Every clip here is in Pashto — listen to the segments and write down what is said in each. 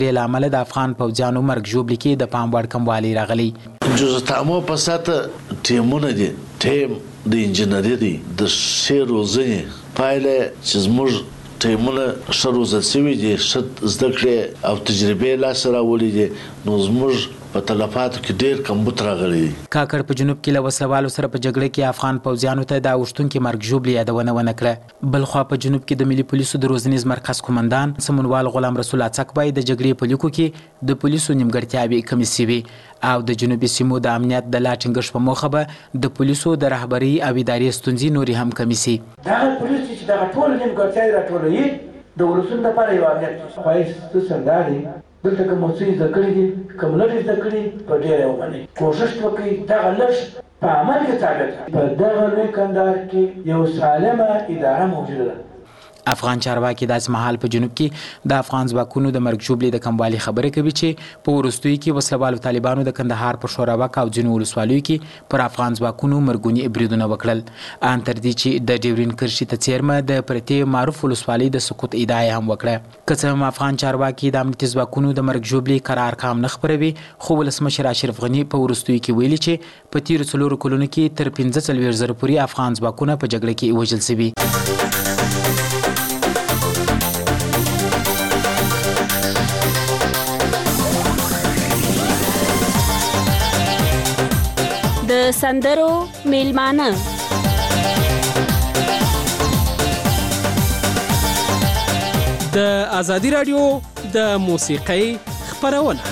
له امله د افغان پوځیانو مرګ ژوبلي کې د پام وړ کموالی راغلی. جزتامو په ساته ټیمونه دي، ټیم د انجنیری دی د ښې روزنې پایله چې زموږ ټیمونه ښه روزل شوي دي، ښه زده کړې او تجربې لاسته راوړي دي، نو زموږ په تلفاتو کې ډېر کمبود راغلی دی. کاکړ په جنوب کې له وسلوالو سره په جګړه کې افغان پوځیانو ته د اوښتونکي مرګ ژوبلې یادونه ونه کړه. بلخوا په جنوب کې د ملي پولیسو د روزنیز مرکز قومندان سمونوال غلام رسول اڅک وایي د جګړې په لیکو کې د پولیسو نیمګړتیاوې کمې شوي او د جنوبي سیمو د امنیت د لا ټینګښت په موخه به د پولیسو د رهبرۍ او ادارې ستونزې نورې هم کمې شي. دغه پولیس چې دغه ټول نیمګړتیاوې راټولوي د ولسونو لپاره یو امنیت خواهش څنګه دی دلته کوم څه زده کړي دي کوم لږ زده کړي په ډېره ومني کوشش وکړي دغه لږ په عمل کې ثابت په دغه لوی کندهار کې یو سالمه اداره موجوده ده. افغان چارواکي داسې مهال په جنوب کې د افغان ځواکونو د مرګ ژوبلې د کموالي خبرې کوي چې په وروستیو کې وسلوالو طالبانو د کندهار په شوراوک او ځینو ولسوالیو کې پر افغان ځواکونو مرګوني بریدونه وکړل. ان تر دې چې د ډیورین کرښې ته څیرمه د پرتې معروف ولسوالۍ د سقوط ادعا هم وکړه. که څه هم افغان چارواکي د امنیتي ځواکونو د مرګ ژوبلې قرار ارقام نه خپروي، خو ولسمشر اشرف غني په وروستیو کې ویلي چې په تیرو 4 کلونو کې تر 45,000 پورې افغان ځواکونه په جګړه کې وژل شوي. د سندرو میلمانه د ازادي رادیو د موسیقۍ خپرونه.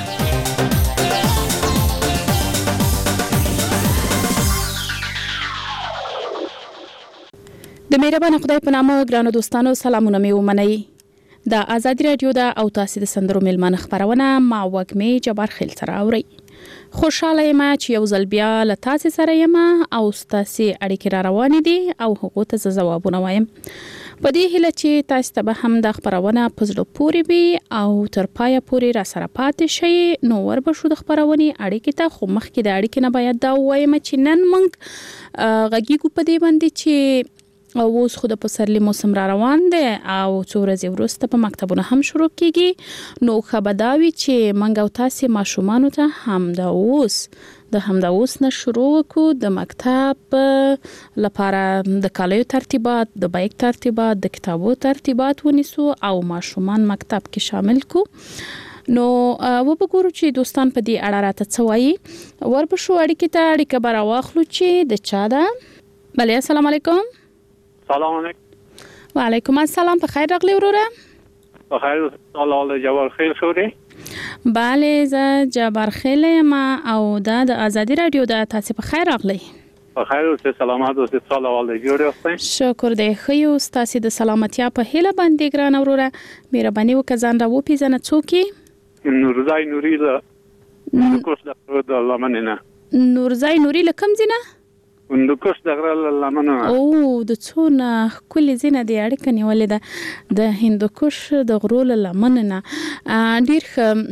د مهربان خدای په نامه ګرانو دوستانو سلامونه مې ومنئ. د ازادي رادیو د او تاسو د سندرو میلمانه خپرونه ما وګمې جبار خیل سره اوري. خوشاله یم چې یو ځل بیا له تاسو سره یم او تاسو اړیکې را روانې دي او هغه ته ځوابونه وایم. په دې هیله چې تاسو ته به هم د خبرونه په زړه پورې وي او تر پایه پورې را سره پاتې شئ. نو وربشو د خبرونې اړیکې ته خو مخکې د اړیکې نه باید دا وایم چې نن موږ غږیږو په دې باندې چې اوس خو د پسرلي موسم را روان دی او څو ورځې وروسته په مکتبونه هم شروع کیږي. نو خبرداوي چې موږ او تاسو ماشومان ته هم د اوس نه شروع وکړو د مکتب لپاره د کالیو ترتیبات، د بایک ترتیبات، د کتابو ترتیبات ونیسو او ماشومان مکتب کې شامل کو. نو وګورو چې دوستان په دې اړه راته څه وایي. وربشو اړیکه به راواخلو چې د چا ده. بله السلام علیکم. سلام علیکم. وعلیکم السلام. په خیر راغلی وروره. په خیر الله جبار خیل شوري. بله زه جبار خیل یم او دا د ازادي رادیو د تاسو په خیر راغلی. په خیر اوسئ، سلامات اوسئ، صلوات الله جوړ اوسئ. شکر دې خیو تاسو د سلامتیا په هیله باندې ګران وروره. مهرباني وکړه ځان را وپیژنه څوک یې؟ نورزای نوري د کوڅ د لمنه. نورزای نوري له کوم ځای نه؟ هندوکش د غره لمنه. او د څونه کلی زینه دی اړیکه نیولې ده د هندوکش د غرو لمنه نه. ډیر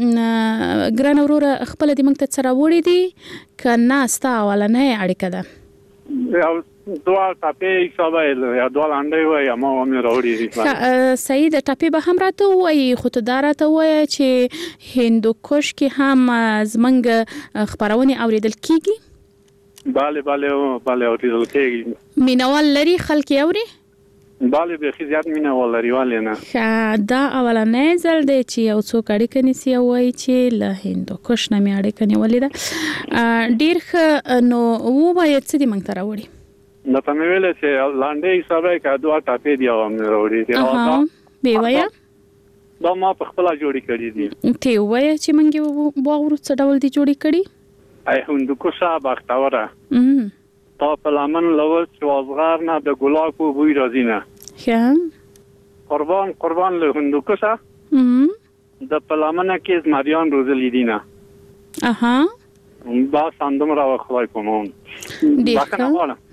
ګران وروره خپل د منځ ته سره وړي دي کنه ستا ولنه اړیکه ده. یو دوه ټاپې حسابه یا دوه لاندې وای ما مې راوړي دي. صحیح د ټاپې به هم راته وای خو ته دارته وای چې هندوکش کې هم زمنګ خبرونه اوریدل کیږي. bale اوریدل کیږي. مینوال لري خلک اوري؟ bale به خي زیات مینوال لري والي نه. دا اولنې ځل دی چې یو څوک اړیکه نیسي وای چې له هندوکش نه مې اړیکه نیولې ده. ډیر نو وای څه دې مونږ ته راوړي؟ نو ته مې ویل چې لاندې حسابه کې دوه ټاپې دی او مې راوړي دي. به وای دا ما په خپل جوړی کړی دي. ته وای چې مونږ وګورو څه ډول دي جوړی کړی؟ ای هندوکش باختوره. تا په لمن لول چې وازغار نه د ګلاب په بوی راځي نه. قربان له هندوکش د پلامنه کې زمریان روزلی دي نه. با سندم را خدای کوم. ډیره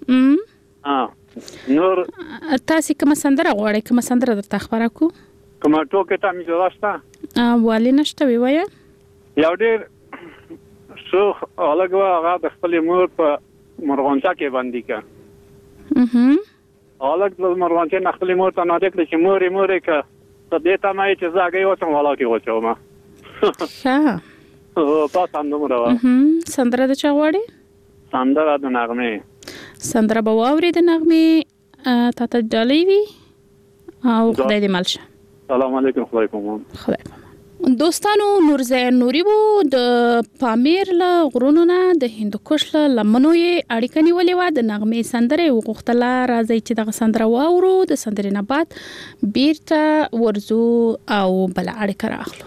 نور تاسو کوم سندره غواړئ؟ کوم سندره درته خبره کو؟ کوم ټوکې ته مې جوړاشته؟ والی نشته وی وای. یو ډیر شو هغه هغه د خپل مور په مرغانچا کې باندې کا. هغه د مرغانچا خپل مور ته نه دکړي چې مورې کا ته دې ته مې چې زاګي وته ولا کې وچومه. ښه په تاسو راو سندره د چا غواړي سندره د نغمه سندره به واوري د نغمه تا ته ډالۍ وي او خدای دې مل شه سلام علیکم خدای پامان دوستانو نورزین نوري وو د پامیر له غرونو نه د هندوکش له لمنو یې اړیکه نیولې وه د نغمې سندرې وغوښتله راځئ چې دغه سندره واورو د سندرې نه بعد بیرته ورځو او بله اړیکه راخلو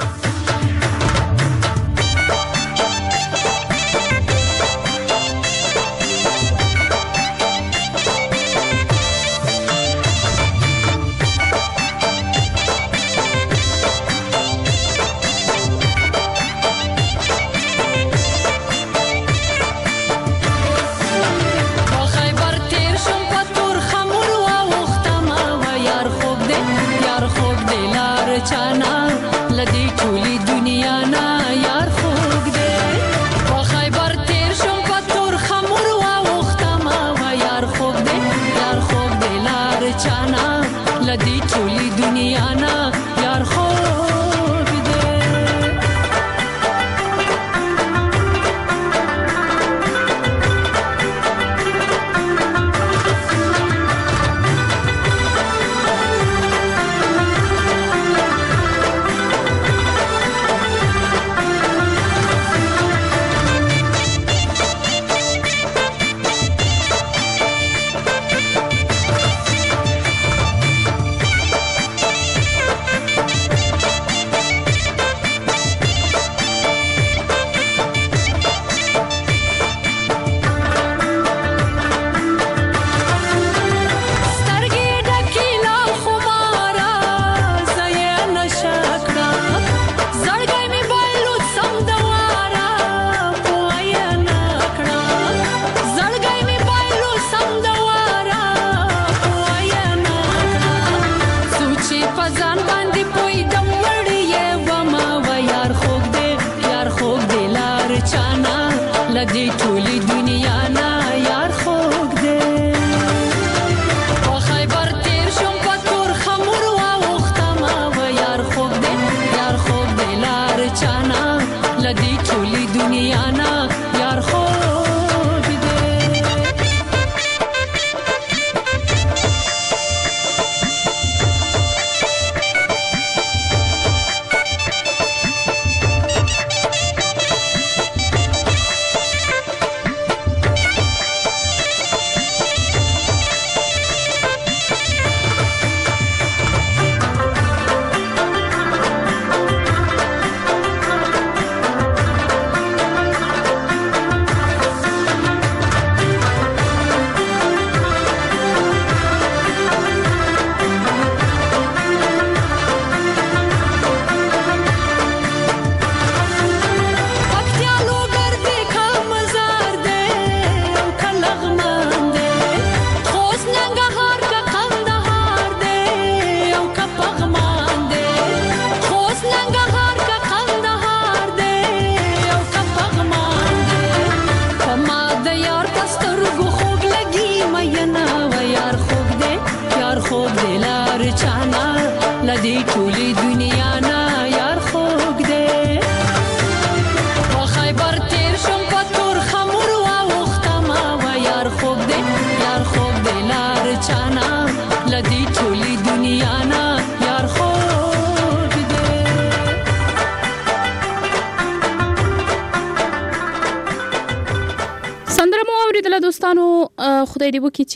دوستانو خدای دې وکړي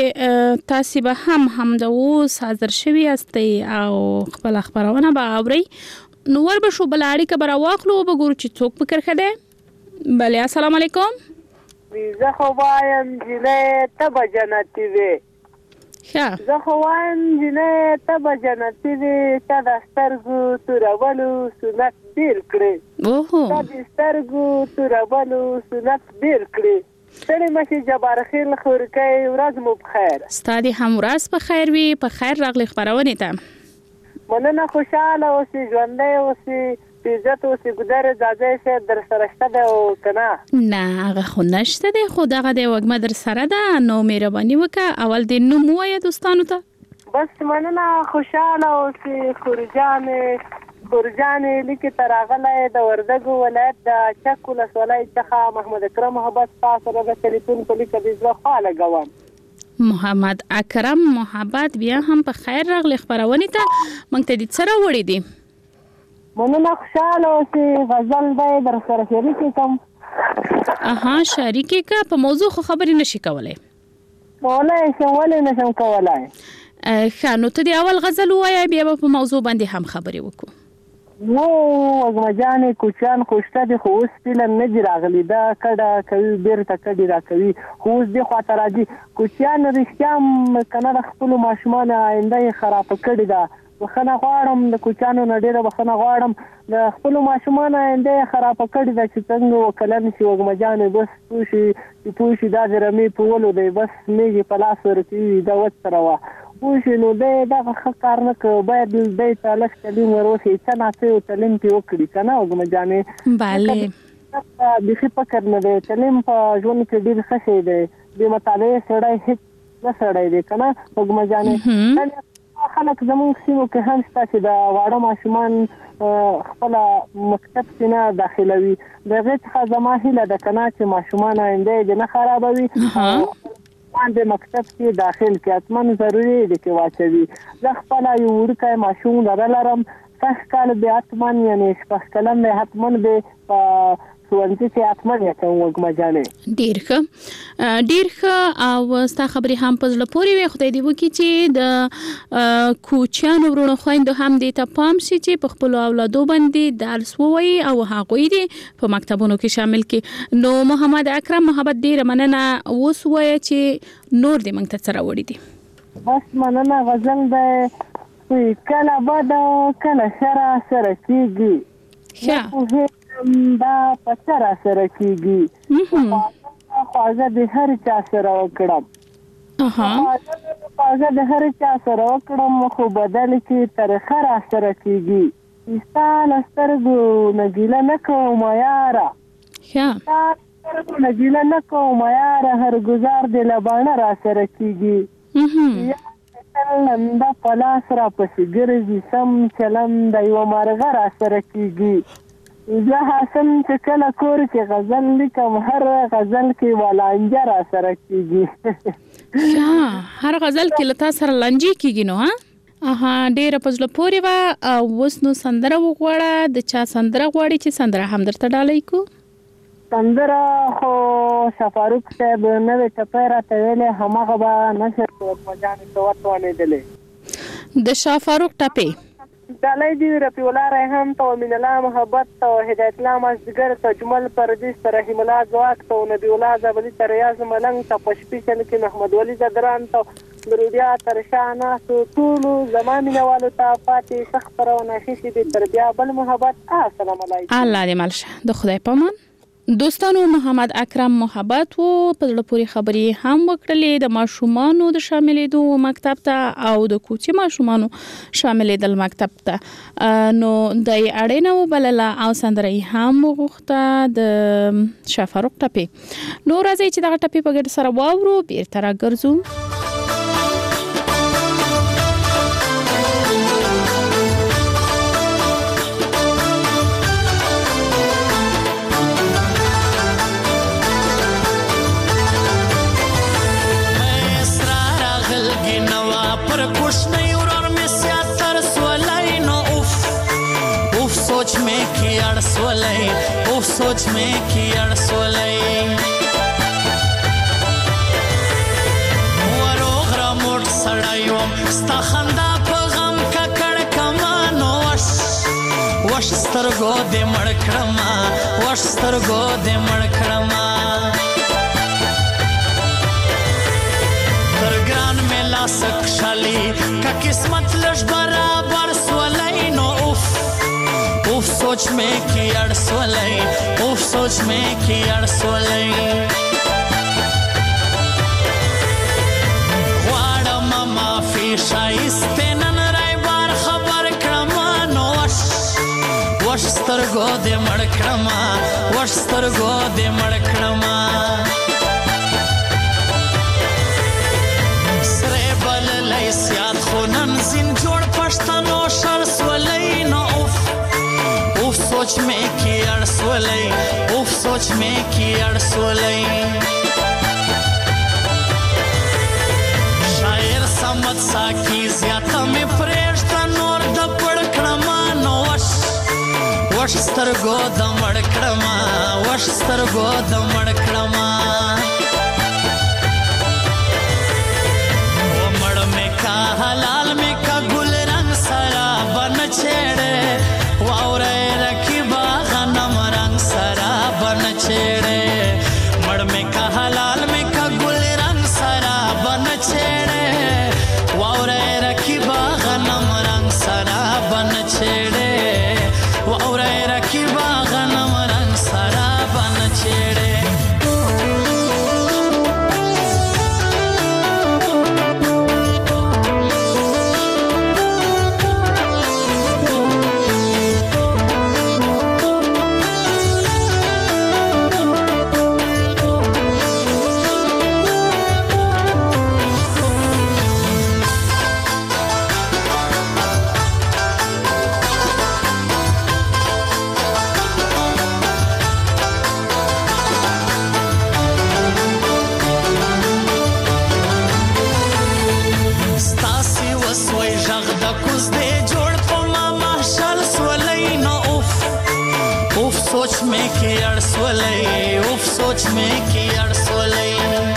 چې تاسو به هم د اوس حاضر شوي یاستئ او خپل خبرونه به اورئ نو ور به شو بل اړیکه به راواخلو به ګورو چې څوک په کرښه دی بله السلام علیکم زه خو وایم جنې ته به جنتي وې زه خو وایم جنې ته به جنتي وې تا د سترګو تورولو سنت ډېر کړې تا د سترګو تورولو سنت ډېر کړې ستړي مشي جبار خیر خورکای ورځ مو بخیر ستادي هم ورځ په خیر وي په خیر راغلي خبرونه ته مننه خوشاله اوسې ژوندۍ اوسې عزت اوسې ګذر ځای شه در سره شته ده او کنه نه هغه خو نشته ده خو دغه د وګمه در سره ده نو مهرباني وکړه اول د نوم وایه دوستانو ته بس مننه خوشاله اوسې خورجان ګورجانې لیکې ته راغلی د وردګو ولایت د چک ولسوالۍ څخه محمد اکرم محبت ستا سره د ټلیفون په لیکه د زړه خوا لګوم. محمد اکرم محبت بیا هم په خیر راغلی خپرونې ته. موږ ته دې څه راوړي دي؟ مننه، خوشحاله اوسې. غزل به در سره شریکې کړم. شریکې که په موضوع خو خبرې نشي کولی؟ کولی شم، ولې نشم کولی؟ ښه، نو ته د اول غزل ووایه، بیا به په موضوع باندې هم خبرې وکړو. وږمه جانې کوچیان خو شته دي، خو اوس فلم نه دي راغلي. دا کډه کوي بیرته کډې راکوي، خو اوس دې خواته راځي. کوچیان رښتیا هم که نه د خپلو ماشومانو آینده یې خرابه کړې ده. بخښنه غواړم، د کوچیانو نه ډېره بخښنه غواړم. د خپلو ماشومانو آینده یې خرابه کړې ده چې څنګه وکلن شي وږمه جانې. بس پوه شي دا د رمې په ولو دی، بس میږي په لاس ورکوي، دا وسره وه. پوه شي نو دی دغه ښه کار نه کوي. باید دی ته لږ تعلیم وروښي، څه ناڅه یو تعلیم پرې وکړي که نه وږمه جانې؟ بله، بیخي فکر نه دی. تعلیم په ژوند کې ډېر ښه شی دی. بې مطالعې سړی هېڅ نه سړی دی که نه وږمه جانې؟ خلک زموږ سیمو کې هم شته چې د واړه ماشومان خپله مکتب کې نه داخلوي. د هغې څخه زما هیله ده که نه چې ماشومان آینده یې نه خرابوي، د مکتب کې داخل کې حتما ضروري دی کې واچوي. زه خپله یو وړوکی ماشوم لرم، 6 کال به حتما یعنې 6 کلن دی، حتما به په ښوونځي کې حتما یې کوم وږمه جانې. ډېر ښه. او ستا خبرې هم په زړه پورې وي. خدای دې وکړي چې د کوچیانو وروڼو خویندو هم دې ته پام شي چې په خپلو اولادو باندې درس ووایي او هغوی دې په مکتبونو کې شامل کړي. نو محمد اکرم محبت ډېره مننه. اوس ووایه چې نور دې موږ ته څه راوړي دي؟ بس مننه. غزل دی کله بد کله شر سره کېږي، دا په سره سره کېږي. خواږه د هر چا سره وکړم، خواږه د هر چا سره وکړم، خو بدل کې ترخه را سره کېږي. ستا له سترګو نه ګیله نه کوم یاره، ستا له سترګو نه ګیله نه کوم یاره، هر ګزار د لبانه را سره کېږي. لنده په لاس را پسې ګرځي، سم چلند د یوه مرغه را سره کېږي. زه حسن چې کله کور کې غزل لیکم، هر غزل کې ولانجه را سره کېږي. هر غزل کې له تا سره لانجې کېږي. نو ډېره په زړه پورې وه. اوس نو سندره وغواړه. د چا سندره غواړې چې سندره هم درته ډالۍ کړو؟ سندره خو شفاروق صاحب نوې ټپۍ راته ویلې، هماغه به نشر وږمه جانې ته وتوانېدلې. د شفاروق ټپۍ ډالۍ دي رفیع الله ریحان ته، امین الله محبت ته، هدایت الله مازدیګر ته، جمل پردیس ته، رحیم الله ځواک ته، نبی الله زبدي ته، ریاض ملنګ ته، په شپېچل کې محمد ولی زدران ته، درودیا تر شا ناسو ټولو زما مینوالو ته، پاتې ښه خپرونه ښې دي تر بیا بل محبت. السلام علیکم. الله دې مل شه. د خدای پامان. دوستانو، محمد اکرم محبت وو. په زړه پورې خبرې هم وکړلې د ماشومانو د شاملېدو مکتب ته او د کوچي ماشومانو شاملېدل مکتب ته. نو د اړینه وبلله او سندره هم وغوښته د شفاروق ټپۍ. نو راځئ چې دغه ټپۍ په ګډه سره واورو، بیرته راګرځو. सोच में की अड़सोलई वरोगरा मोट सड़ायोम स्ता खंदा पे गम का कड़ कमानो वश स्तरगो दे मड़कड़मा, वश स्तरगो दे मड़कड़मा। तरग्रान में ला सकशाली का किस्मत लश बराबर सोलई नो उफ सोच में की अड़सोलई, उफ सोच में की अड़सोलई। वाड़ा माफी शाइस्ते नन राय बार खबर क्रमा नो वश स्तरगो दे मड़कड़मा, वश स्तरगो दे मड़कड़मा। सरे बल लई सियाद खुनन जिन जोड़ पश्तनो शर सोलई नो उफ सोच में की अड़सोलई उफ सोच में की अड़सोलई शायर समझ साकी ज्यादा में प्रेष्टा नोर द पड़कड़मा नो वश स्तरगो द मड़कड़मा वश स्तरगो द मड़कड़मा वो मड़ में का हलाल में का गुल रंग सरा बन छेड़े वावरे रखी बागनम रंग सरा बन छेड़े मड़ में का हलाल में का गुल रंग सरा बन छेड़े वावरे रखी बागनम रंग सरा बन छेड़े वावरे रखी बागनम रंग सरा बन छेड़े सोच में की अड़सोलई उफ सोच में की अड़सोलई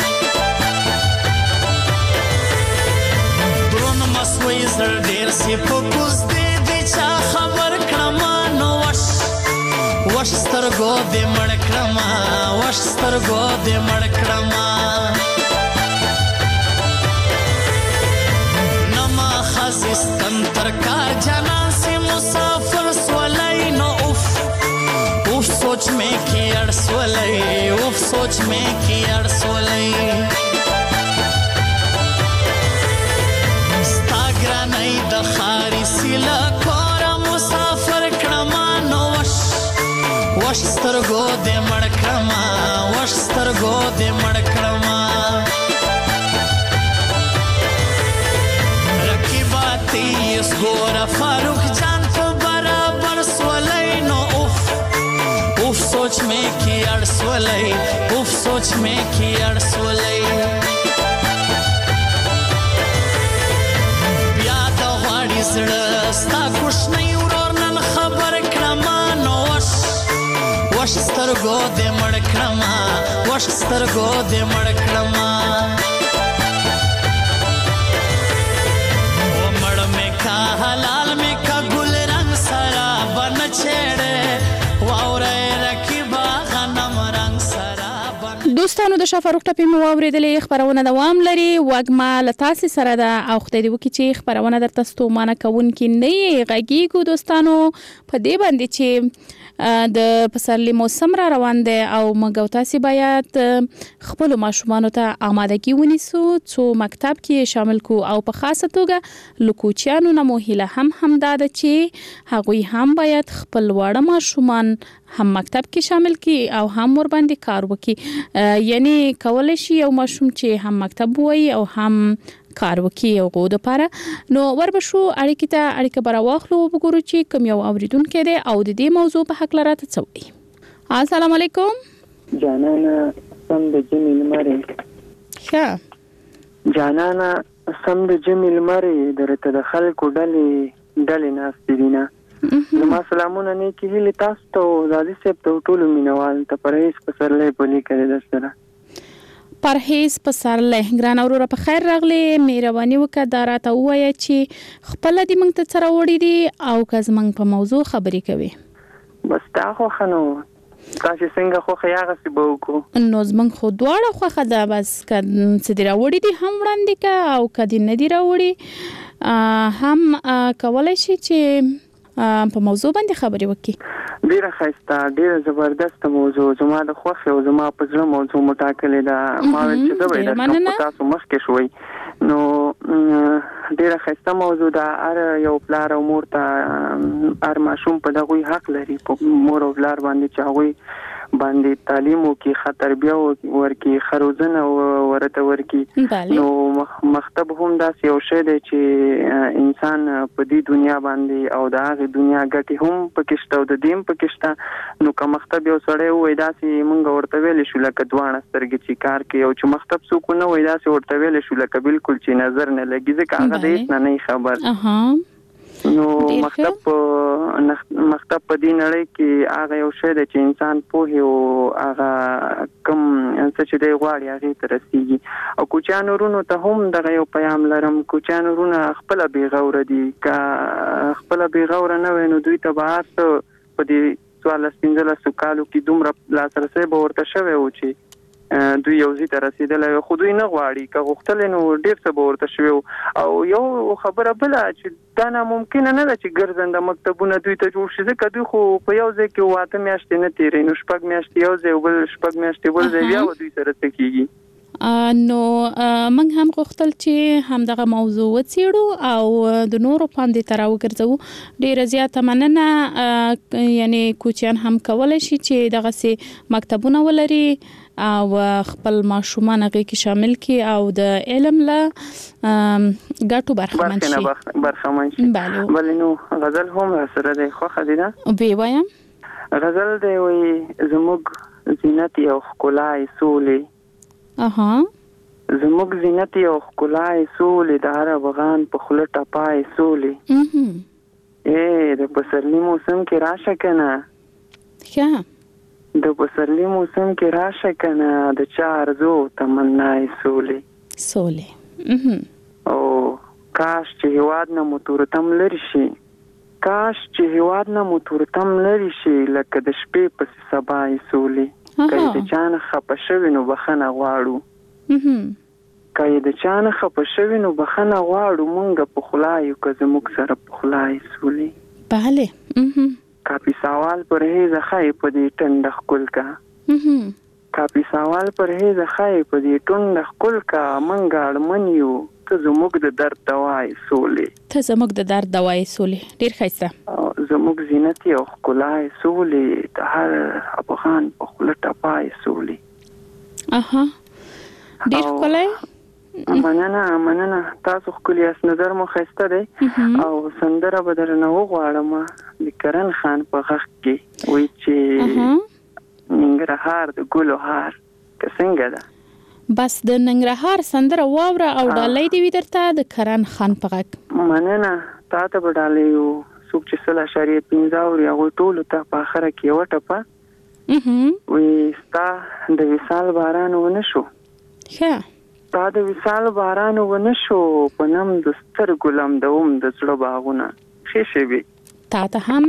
द्रोन मसवई जर देर से फकुस दे दिचा खबर क्रमा नो वश स्तरगो दे मड़क्रमा वश स्तरगो दे मड़क्रमा नमा खजिस्तन तरकार जना से मुसाफिर सोलई नो उफ सोच में की अड़सोलई उफ सोच में की अड़सोलई स्तागरा नहीं दखारी सिला कोरा मुसाफिर क्रमा नो वश स्तरगो दे मड़क्रमा वश स्तरगो दे मड़क्रमा रखी बाती इस गोरा फारूक जान को बराबर सोलई नो उफ सोच में की अड़सोलई उफ सोच में की अड़सोलई ब्याद वाड़ी जड़स्ता कुछ नहीं उरोर नन खबर क्रमा नो वश स्तरगो दे मड़क्रमा वश स्तरगो दे मड़क्रमा वो मड़ में का हलाल में का गुल रंग सरा बन छेड़े वावरे रखी बागनम रंग सरा बन دوستانو د شافاروق ټپې مو واورېدلې خبرونه دوام لري وګما لتاسې سره ده او خدای دې وکړي چې خبرونه درته ستومانه کوونکې نه یې غږیږو دوستانو په دې باندې چې د پسرلي موسم را روان دی او موږ او تاسې باید خپل ماشومانو ته آمادګي ونیسو څو مکتب کې شامل کو او په خاصه توګه لکوچیانو نه مو هیله هم دا ده چې هغوی هم باید خپل واړه ماشومان هم مکتب کې شامل کی او هم ور باندې کار وکړي یعنی کولای شي یو ماشوم چې هم مکتب وایي او هم کار وکړي او غو د پاره نو وربشو اړیکې ته اړیکه براواخلو وګورو چې کوم یو اوریدونکو دی او د دې موضوع په حق لراته څوي السلام علیکم جانانا سم د جمیل مری ښه جانانا سم د جمیل مری درته د خلکو ډلې ناستې دي نه زما سلامونه نیکې هیلې تاسو ته او زادي صاحب ته ټولو مینوال ته پرهیز پسرلی په لیکلې در سره پرهیز پسرلی ګران اوروره په خیر راغلی مهرباني وکړه دا راته ووایه چې خپله دې موږ ته څه راوړي دي او که زموږ په موضوع خبرې کوي بس تا خوښه نو تاسې څنګه خوښه یې هغسې به وکړو نو زموږ خو دواړه خوښه ده بس که څه دې راوړي دي هم وړاندې که او که دې نه دي راوړي هم کولی شي چې په موضوع باندې خبرې وکړي ډیره ښایسته ډیره زبردسته موضوع زما د خوښې او زما په زړه موضوع مو ټاکلې ده ما ویل چې زه به یې درکړم خو تاسو مخکې شوئ نو ډیره ښایسته موضوع ده هر یو پلار او مور ته هر ماشوم په دغوی حق لري په مور او پلار باندې چې هغوی باندې تعلیم وکي، تربیه ورکي، روزنه ورته ورکي. نو مکتب هم داسې یو شی دی چې انسان په دې دنیا باندې او د هغه دنیا ګټي هم پکشته او د دې پکشته. نو که مکتب یو سړی وای داسې مونږ ورته ویل شو لکه دوانه سترګې چې کار کوي، او چې مکتب څوک نه وای داسې ورته ویل شو لکه بالکل چې نظر نه لګي، ځکه هغه د هیڅ نه خبر. نو مکتب په دې نړۍ کې هغه یو شی دی چې انسان پوهه او هغه کم څه چې دی غواړي هغه ته رسیږي. او کوچیان ورونو ته هم دغه یو پیغام لرم، کوچیان ورونه خپل بیغور دي، که خپل بیغور نه وي نو دوی ته به په دې 14-15 کالو کې دومره لاسرسي به ورته شوی و چې دوی یو ځای ته رسیدلی، خو دوی نه غواړي. که غوښتل نو ډېر څه به ورته شوی. او یو خبره بله چې دا ناممکنه نه ده چې ګرځنده مکتبونه دوی ته جوړ شي، ځکه دوی خو په یو ځای کې 8 میاشتې نه تیروي، نو 6 میاشتې یو ځای او بل 6 میاشتې بل ځای، بیا به دوی سره څه کېږي. نو موږ هم غوښتل چې همدغه موضوع وڅېړو او د نورو پام دې ته راوګرځوو. ډېره زیاته مننه. یعنی کوچیان هم کولی شي چې دغسې مکتبونه ولري او خپل ماشومان هغه کې شامل کړي او د علم له ګټو برخمن شي. بله نو غزل هم سره دی، خوښه دي نه؟ وی وایم غزل دی وایي زموږ زینت یو ښکلی سولې، زموږ زینت یو ښکلی سولې، د هر افغان په خوله ټپای سولې. د پسرلي موسم کې راشه کنه، د پسرلي موسم کې راشه کنه، د چا ارزو تمنای سولې. او کاش چې هیواد نه مو تورتم لري شي، کاش چې هیواد نه مو تورتم لري شي، لکه د شپې پسې سبای سولې. که د چا نه خفه شوي نو بخښنه غواړو، که د چا نه خفه شوي نو بخښنه غواړو، مونږ په خوله یو که زموږ سره په خوله سولې. بله کاپی سوال پرهیز خای په دې ټنډه ښکل کا، کاپی سوال پرهیز خای په دې ټنډه ښکل کا، منګ اړمن یو ته زموږ د درد دوای سولې، ته زموږ د درد دوای سولې. ډېر ښایسته. زموږ زینت یو ښکلی سولې، د هر افغان په خوله ټپای سولې. ډېر ښکلی. مننه تاسو ښکلي یاست، نظر مو ښایسته دی. او سندره به درنه وغواړم د کرن خان په غږ کې، وایي چې ننګرهار د ګلو هار، که څنګه ده؟ بس د ننګرهار سندره واوره او ډالۍ دې وي درته د کرن خان په غږ. مننه. تا ته به ډالۍ یو څوک چې 0.15 اوري هغوی ټولو ته په اخره کې یوه ټپه وایي ستا د وصال باران ونه شو، ستا د وصال باران ونه شو، په نم د سترګو لمدوم د زړه باغونه. ښې شوې تا ته هم.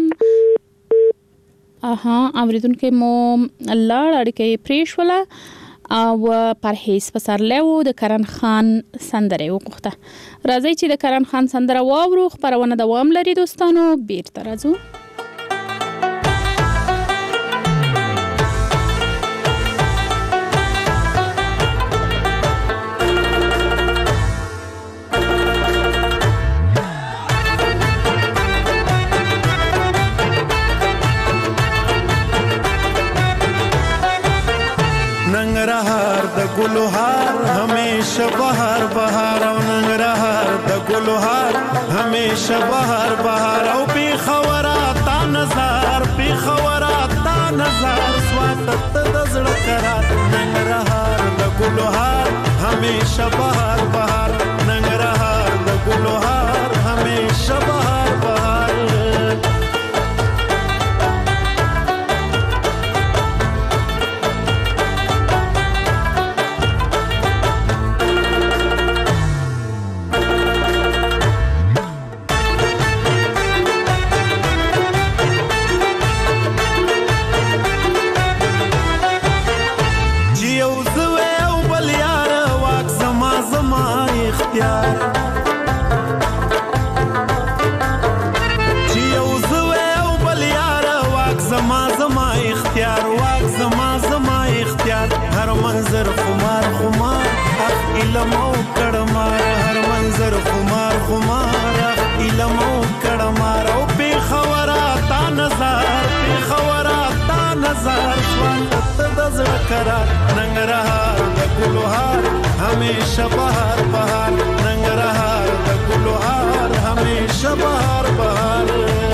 اوریدونکو مو لاړ، اړیکه یې پرېښوله او پرهیز پسرلی و د کرن خان سندره وغوښته. راځئ چې د کرن خان سندره واورو. خپرونه دوام لري دوستانو، بیرته راځو. नंगरहार द गुलहार हमेशा बहार बहार, नंगरहार द गुलहार हमेशा बहार बहार. او بی خورا تا نظر، بی خورا تا نظر، سواتت د زړه قرار. ننګرهار د ګلهار همیشه بهار بهار، ننګرهار د ګلهار همیشه بهار بهار. منظر خمار خمار علمو کړمار، هر منظر خمار خمار علمو کړمار. او په خورا تا نظر، په خورا تا نظر سوالت د زړه قرار ننګرهار د ګلوهار همیشه بهار بهار ننګرهار د ګلوهار همیشه بهار بهار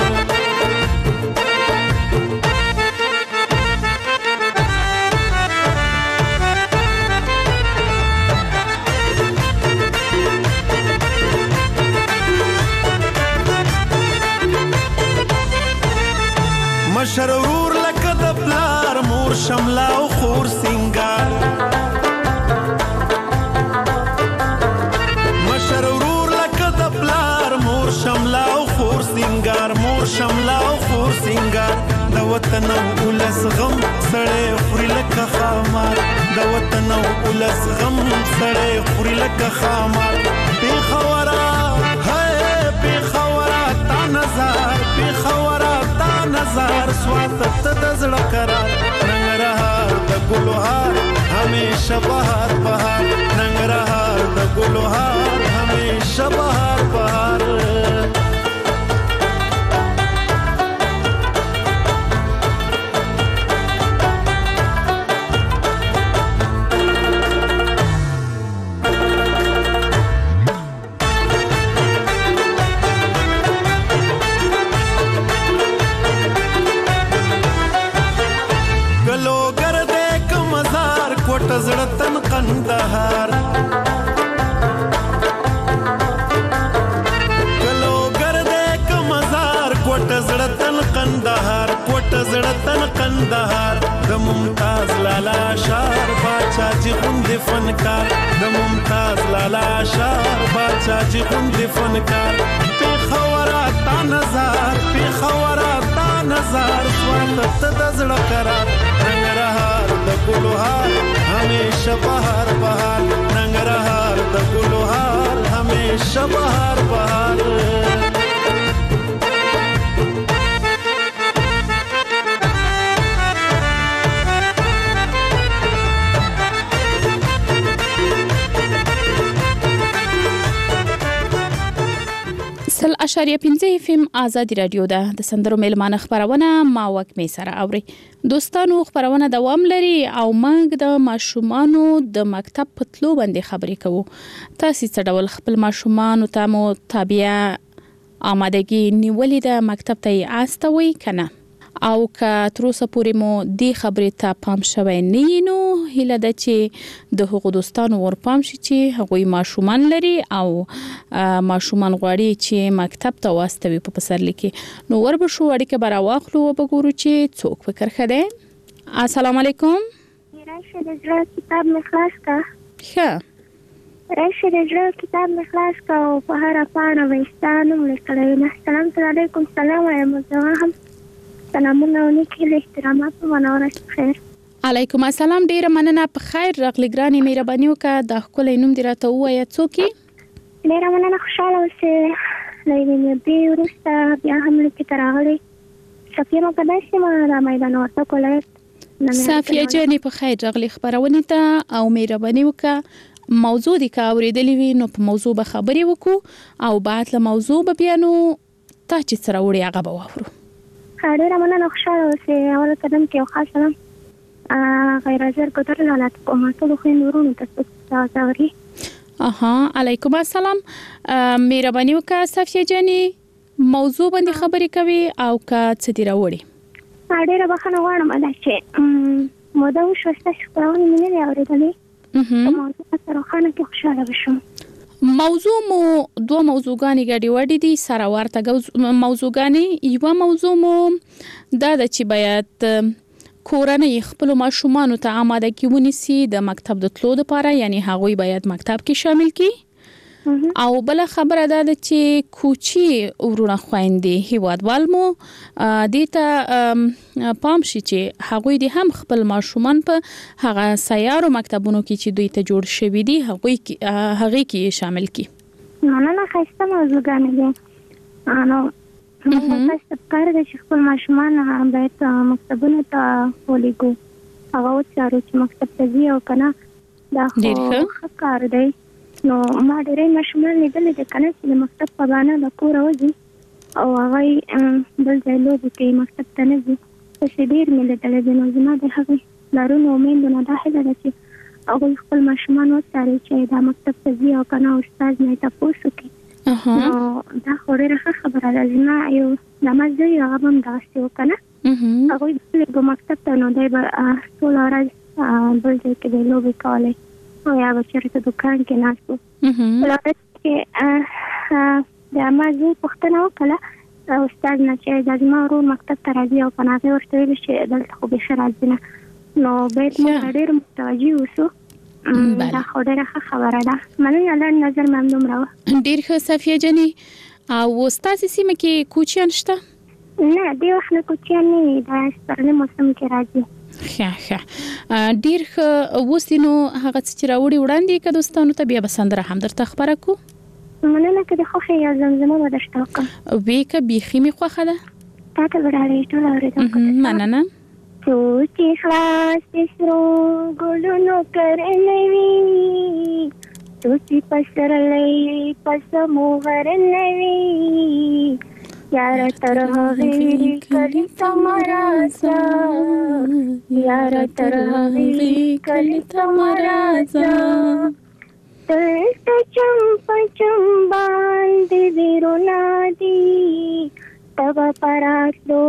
مشر ورور لکه د پلار مور شملا او خور سنگار مشر ورور لکه د پلار مور شملا او خور سنگار مور شملا او خور سنگار د وطن او ولس غم سړی خوري لکه خامار د وطن او ولس غم سړی خوري لکه خامار پیښورا هي پیښورا تا نظر پیښورا نظر سواتت د زړه قرار ننګرهار د ګلوهار همیشه بهار بهار ننګرهار د ګلوهار همیشه بهار بهار زړتن قندهار کلو ګرده ک مزار کوټ زړتن قندهار کوټ زړتن قندهار د ممتاز لالا شار باچا جی غوند فنکار د ممتاز لالا شار باچا جی غوند فنکار پیښورا تا نظر پیښورا تا نظر سوالت د زړه قرار ننګرهار د ګلوهار همیشه بهار بهار ننګرهار د ګلوهار همیشه بهار بهار سل اشاریه 5 FM آزادی رادیو ده د سندرو میلمانه خبرونه ما وکمې سره اوري دوستانو خبرونه دوام لري او موږ د ماشومانو د مکتب په تلو باندې خبرې کوو تاسو څه ډول خپل ماشومان ته مو تابع آمادګي نیولې د مکتب ته استوي کنه او که تر اوسه پورې مو دې خبرې ته پام شوی نه نو هیله ده چې د هغو دوستانو ورپام شي چې هغوی ماشومان لري او ماشومان غواړي چې مکتب ته واستوي په پسرلي کې نو وربه شو اړیکه به راواخلو او وګورو چې څوک فکر ښه دی. السلام علیکم. راشه د زړه کتاب مې خلاص کړه. ښه راشه د زړه کتاب مې خلاص کړه او په هره پاڼه به ستا نوم لیکلی وي. السلام علیکم. سلام وایم زه هم سلامونه ولیکي له احترامات و منورش بخیر. علیکم السلام. ډیره مننه. په خیر راغلی ګرانې مهرباني وکړه د ښکلی نوم دې راته ووایه څوک یې؟ ډیره مننه خوشحاله اوسې له یوې مودې وروسته بیا هم لیکې ته راغلی صفیه مقدس یم د میدان وردګ ولایت. صفیه جانې په خیر راغلی خپرونې ته او مهرباني وکړه موضوع دې که اورېدلې وي نو په موضوع به خبرې وکړو او بعد له موضوع به بیا نو تا چې څه راوړي هغه به واورو. ډیره مننه خوشحاله اوسې. اول قدم کې یو خاص سلام غیر حاضر قدر لاله کوم ټول خويندو ورونو ته تاسو علیکم السلام. مهرباني وکړه صفیه جانې موضوع باندې خبرې کوي او که څه دې راوړي؟ ډیره بخښنه غواړم دا چې موده وشوه ستاسو خپرونې مې نه دي اورېدلې په موضوع سره روښانه کې خوشحاله بشم. موضوع مو دوه موضوعګانې ګډې وډې دي سره ورته موضوعګانې. یوه موضوع مو دا ده چې باید کورنۍ خپل ماشومان ته آمادګي ونیسي د مکتب د تلو لپاره یعنی هغوی باید مکتب کې شامل کړي او بل خبره ده چې کوچی ورونه خويندې هیوادوال مو دې ته پام شي چې هغوی دې هم خپل ماشومان په هغه سیارو مکتبونو کې چې دوی ته جوړ شوي دي هغه کې شامل کړي. نه خسته موضوعګانې دي نو تاسو کار د خپل ماشومان باید مکتبونو ته ولېږو هغه وڅارو چې مکتب ته ځي او کنه دا ښه کار دی. نو ما ډېرې ماشومان لیدلې دي کنه چې د مکتب په بهانه له کوره وځي او هغوی بل ځای لوبې کوي مکتب ته نه ځي پسې ډېر مې لیدلی دی. نو زما د هغې پلارونو میندو نه دا هیله ده چې هغوی خپل ماشومان وڅاري چې دا مکتب ته ځي او که نه استاد نه یې تپوس وکړي. نو دا خو ډېره ښه خبره ده. زما یو زما زوی هغه به هم دغسې و که نه هغوی به مکتب ته نو دی به ټوله ورځ بل ځای کې دی لوبې کولی او یا به چېرته دوکان کې ناست و. بله ورځ کې د ما زوی پوښتنه وکړله استاد نه چې دا زما ورور مکتب ته راځي او که نه هغې ورته ویلي چې دلته خو بیخي راځي نه. نو باید موږ ډېر متوجه اوسو. دا خو ډېره ښه خبره ده. مننه. لنډ نظر مې همدومره وه. ډېر ښه صفیه جانې. او ستاسې سیمه کې کوچیان شته؟ نه دې وخت نه کوچیان نه وي. دا سپرلي موسم کې راځي. ښه ډېر ښه. اوس دې نو هغه څه چې راوړي وړاندې که دوستانو ته بیا به سندره هم درته خپره کړو. مننه. که د خوښې یو زمزمه به درته وکړم. وې که بیخي مې خوښه ده. تا ته به ډالۍ ټول اورېدونکو ته. مننه. سوچ خلاص د سرو ګلونو کرلی وي، سوچ پسرلی پسمو غرلی وي، یاره تر هغې کلي ته مه راځه، یاره تر هغې کلي ته مه راځه، دلته چم په چم باندې ویرونه دي، تبه پراتلو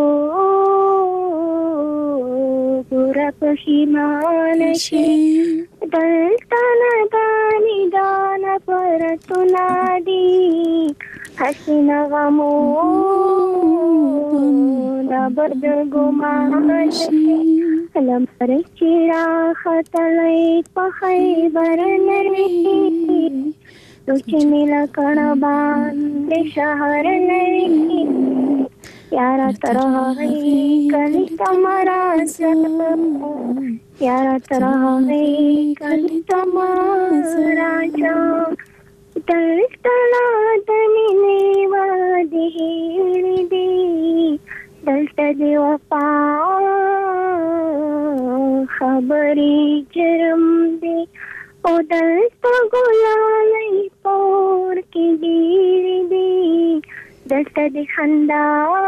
ګوره پښیمان شي، دلته ندانې دانه پرتونه دي، حسین غمونه برد ګمان شي، لمر چې راختلی په خیبر نه وي، سوچ مې لکړه باندې شهر نه وي، یاره تر هغې کلي ته مه راځه، یاره تر هغې کلي ته مه راځه، دلته لا د مینې وعدې هېرې دي، دلته د وفا خبرې جرم دی، او دلته ګلالۍ پور کې ډېرې دي، دلته د خندا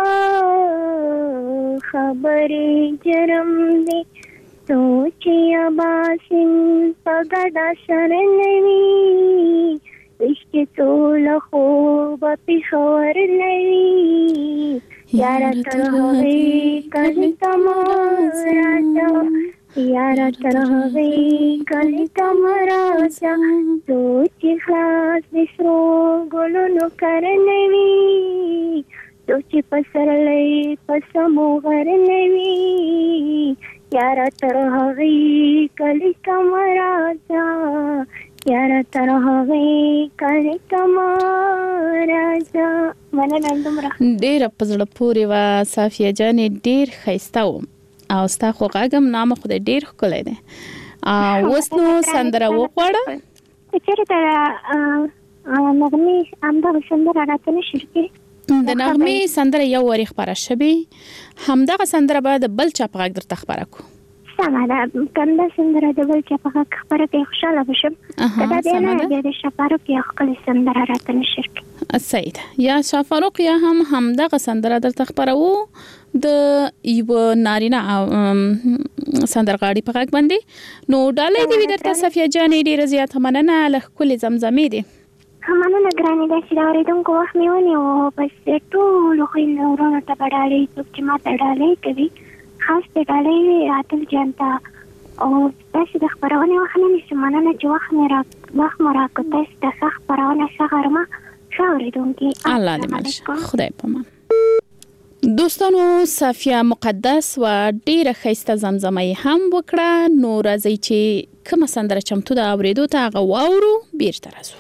خبرې جرم دی، سوچ یا باسم په ګډه سره نه وي، عشق ټوله خوبه پېښور نه وي، یاره تر هغې کلي ته مه راځه، یاره تر هغې کلي ته مه راځه، سوچ خلاص د سرو ګلونو کرلی وي، سوچ پسرلی په سمو غرلی وي، یاره تر هغې کلي ته مه راځه، یاره تر هغې کلي ته مه راځه. مننه دومره. ډېره په زړه پورې وه صافیه جانې، ډېر ښایسته و او ستا خو غږ هم نامه خدای ډېر ښکلی دی. اوس نو سندره وغواړه. چېرته نغمې همدغه سندره راته نشي ورکوي؟ د نغمې سندره یو وارې خپره شوې، همدغه سندره به د بل چا په غږ درته خپره کړو. سمه ده. که همدا سندره د بل چا په غږ خپره کړې خوشحاله به شم. که دا بیا نه بیا د شفاروق یا ښکلې سندره راته نشي ورکوي. صحیح ده. یا شفاروق یا هم همدغه سندره درته خپروو د یو نارینه سندرغاړي په غږ باندې. نو ډالۍ دې وي درته صفیه جانې، ډېره زیاته مننه له ښکلې زمزمې دې. مننه ګرانې. داسې د اورېدونکو وخت مې ونیو، بس ټولو خویندو ورونو ته به ډالۍ څوک چې ما ته ډالۍ کوي خاص د ډالۍ عادل جان ته، او داسې د خپرونې وخت نه نیسم. مننه چې وخت مو راکړو. تاسې ته ښه خپرونه، ښه غرمه، ښه اورېدونکي. الله دې مل شه. خدای پامان. دوستانو صافیه مقدس و ډیره ښایسته زمزمه هم وکړه. نو راځي چې کومه سندره چمتو ده اورېدو ته هغه واورو، بیرته راځو.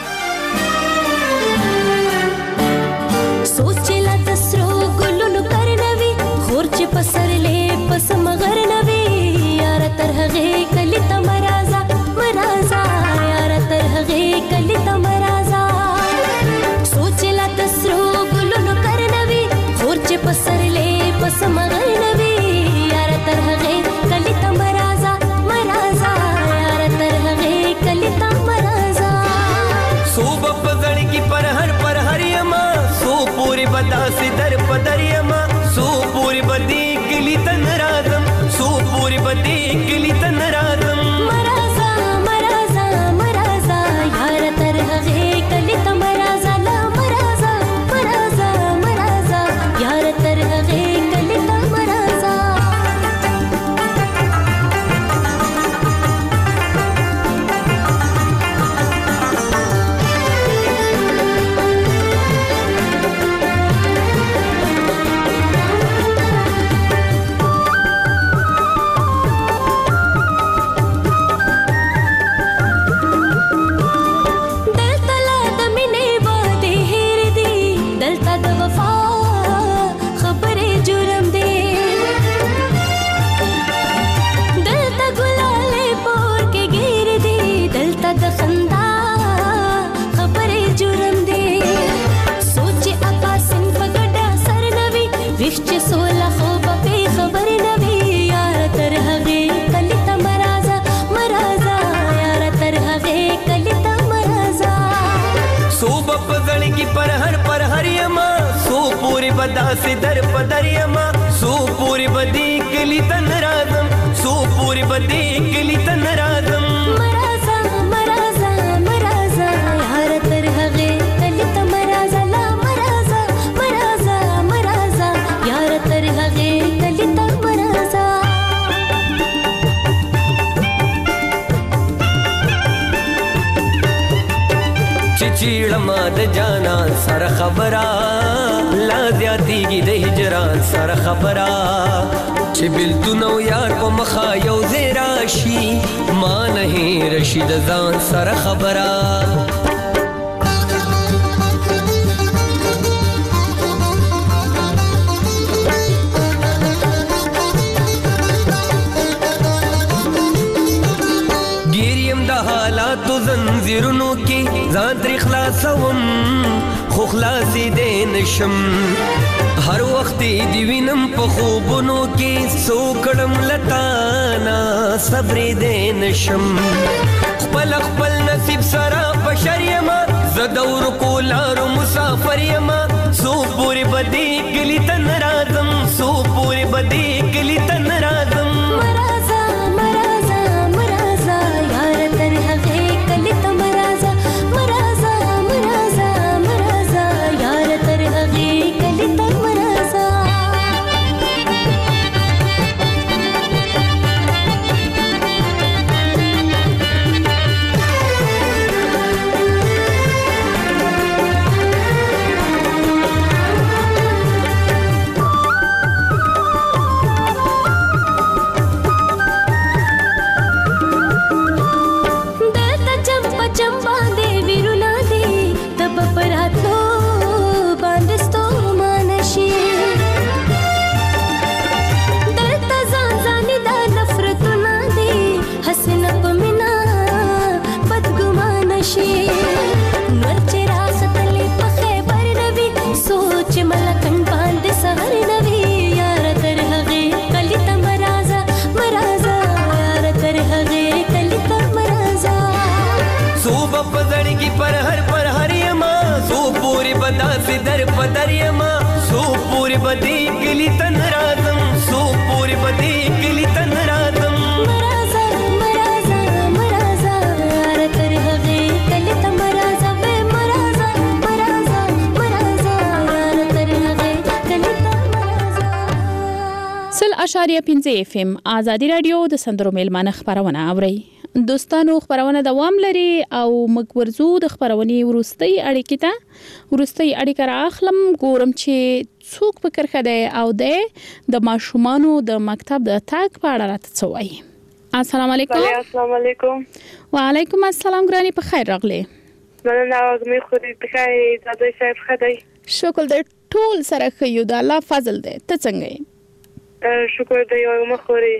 سوچ لا د سرو ګلونو کرنوي، خور چې پسرلې پس مغرنوي، یاره تر هغې کلي ته مه راځه، مه راځه، یاره تر هغې کلي ته مه راځه، سوچ لا د سرو ګلونو کرنوي، خور چې پسرلې پس مغرنوي، یاره تر هغې کلي ته مه راځه، مه راځه، یاره تر هغې کلي ته مه راځه. داسې در په در یما سو پورې بدی کلی تن راځم سو پورې بدی کلی تن راځم مرازا مرازا مرازا یار تر هغه کلی ته مرازا لا مرازا مرازا مرازا یار تر هغه کلی ته مرازا چیړما د جانان سره خبره لا زیاتیږي د هجران سره خبره چې بلتون او یار په مخه یو ځای راشي ما نه هېره د ځان سره خبره حالاتو زنځیرونو کې ځان ترې خلاصوم خو خلاصې دی نشم هر وخت دې وینم په خوبونو کې څو کړم لتانا صبرې دی نشم خپل خپل نصیب سره بشر یما زه د ورکو لارو مسافر یما څو پورې به دې کلي ته نه راځم څو پورې به دې کلي ته نه راځم اشاریه 5 FM آزادی رادیو د سندرو میلمانه خبرونه اوري دوستانو خبرونه دوام لري او مګورزو د خبرونې ورستۍ اړیکې ته ورستۍ اړیکه راخلم ګورم چې څوک فکر کړي او د ماشومانو د مکتب د تاګ په اړه راته څه وایي. السلام علیکم. السلام علیکم. وعلیکم السلام ګراني په خیر راغلي. مننه مې خو دې په خیر زده صاحب خدای شکر دې ټول سره خيو د الله فضل دې ته څنګه یې شکر دې یو مخوري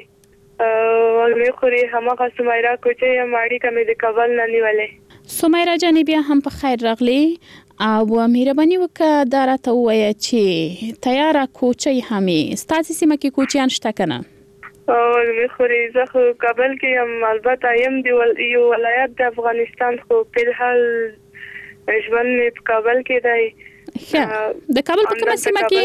مې خوري همغه سمیرا کوچې ماړي کمې د کابل نه نیولې سمیرا جانې بیا هم په خیر راغلي او مهرباني وکړه دا راته ووایه چې تیاره کوچې همې ستاسې سیمه کې کوچیان شته که نه مې خوري زه خو کابل کې یم البته یم یو ولایت د افغانستان خو فلحال ژوند مې په کابل کې دی د کابل په کومه سیمه کې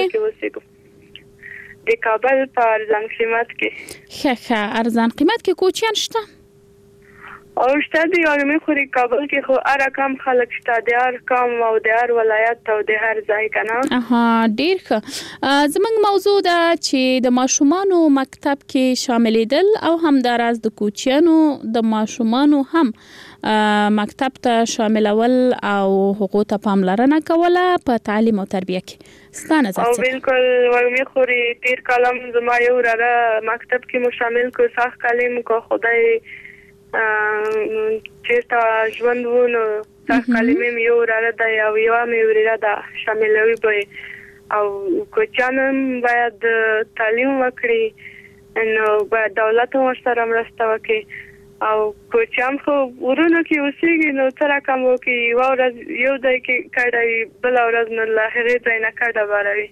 د کابل په ارزان قیمت کې ښه ارزان قیمت کې کوچیان شته او شته دی مې خوري کابل کې خو هر کم خلک شته د هر کم او د هر ولایت او د هر ځای کنه ډیر ښه زموږ موضوع ده چې د ماشومانو مکتب کې شاملېدل او همداراز د کوچیانو د ماشومانو هم مکتب ته شاملول او حقوق ته پاملرنه کوله په تعلیم او تربیه کې ستا نظر څه بالکل مې خوري تیر کلم زما یو را مکتب کې مو شامل کو صح کلم کو خدای چیرته ژوند وونو صح کلمې مې یو را ده او یو مې ورته ده شاملوي به او کوچانم باید تعلیم وکړي نو باید دولت هم سره مرسته وکړي او کوچان خو ورونو کې اوسېږي نو تر کومو کې یو ورځ یو ځای کې کډوي بل ورځ نو لاهره ځای نه کډه باروي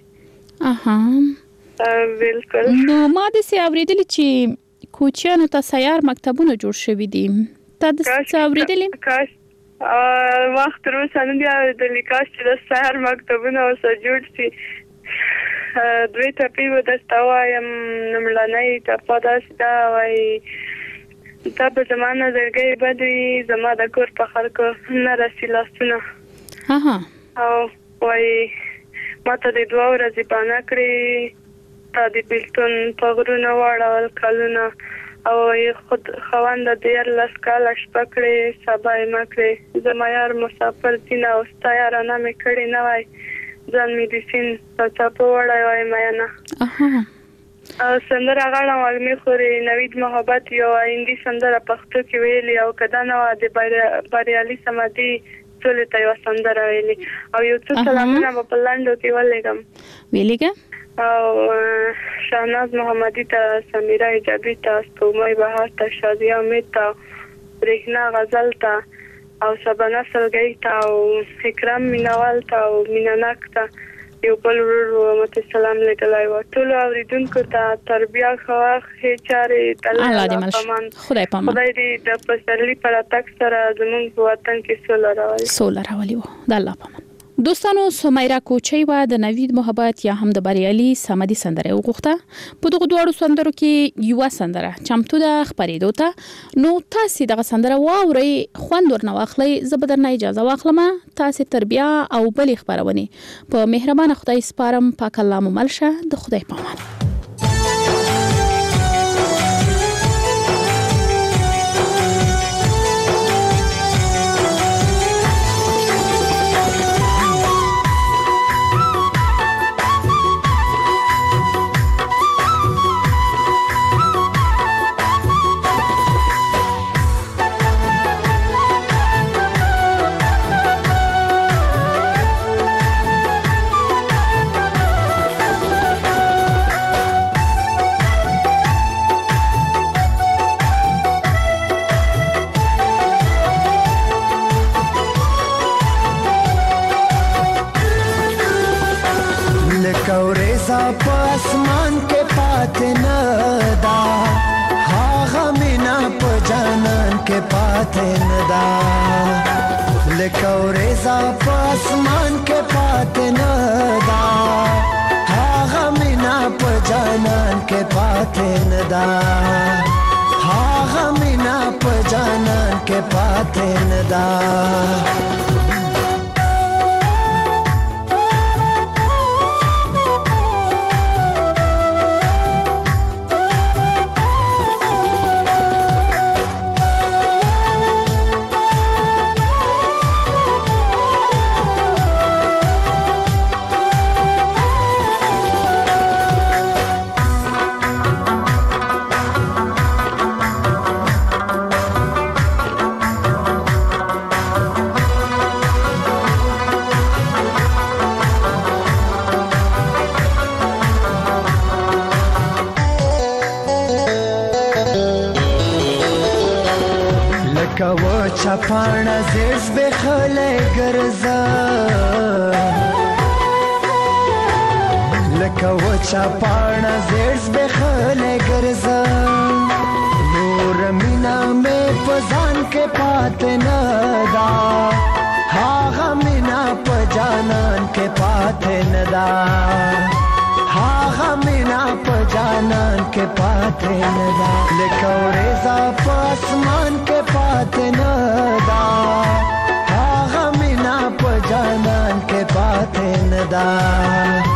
بالکل نو ما د سي اوریدل چې کوچانو ته سیار مکتبونه جوړ شوي دي تا د څه اوریدل کاش وخت روز نه دی د لیکاش چې د سیار مکتبونه اوس جوړ شي دوی ټپې به درته وایم. لومړنۍ ټپه داسې ده، وایي تا به زما نظرګۍ بد وي، زما د کور په خلکو نه رسي لاسونه. او وایي ما ته د 2 ورځې بانه کړې، تا د بېلتون په غرونه واړول کلونه. او خود خوند د 14 کاله شپه کړې، سبا یې مه کړې. زما یار مسافر دینه او ستا یارانه مې کړې نه وای، ځان مې د سیند په څپو وړی وای میینه. او سندره غاړه وږمې خورې، نوید محبت یو هندي سندره پښتو کې ویلي، او که دا نه وه د بریالي صمدي سولې ته یوه سندره ویلي. او یو څو سلامونه به په لنډو کې ولېږم. ویلېږه. او شاهناز محمدي ته، سمیره ایجابي ته، سپوږمۍ بهار ته، شادیه امید ته، برېښنا غزل ته، او سبانه سلګۍ ته، او اکرام مینوال ته، او مینناک ته یو بل ورور مته سلام لګلای و. ټولو اوریدونکو ته تربیه خوښ چارې الله دې مل خدای پامان. خدای دې د پسرلي پر اتک سره زموږ په وطن کې سوله راولي و. د الله پامان. دوستانو، سمیرا کوچی و د نوید محبت یا هم د بریالي صمدي سندره وغوښته. په دغه دوړو سندرو کې یو سندره چمتو ده خبرېدو ته. نو تاسو دغه سندره واورئ، خوند ورنه واخلئ. زه به درنه اجازه واخلم. تاسو تربیه او بل خبرونه په مهربان خدای سپارم. پاک الله مو مل شه. د خدای پامان. आसमान के पाते नदा, हाँ मीना पजानन के पाते नदा, लेकौरेजा आसमान के पाते नदा, हाँ मीना पजानन के पाते नदा, हाँ मीना पजानन के पाते नदा. چپانا زیز بخله گرزا لکه و چپانا زیز بخله گرزا نور مینا میں پزان کے پات ندا ها مینا پجانان کے پات ندا ها مینا پجانان کے پات ندا لکوریزا پاسمان کے پات ندا ها مینا پجانان کے پات ندا.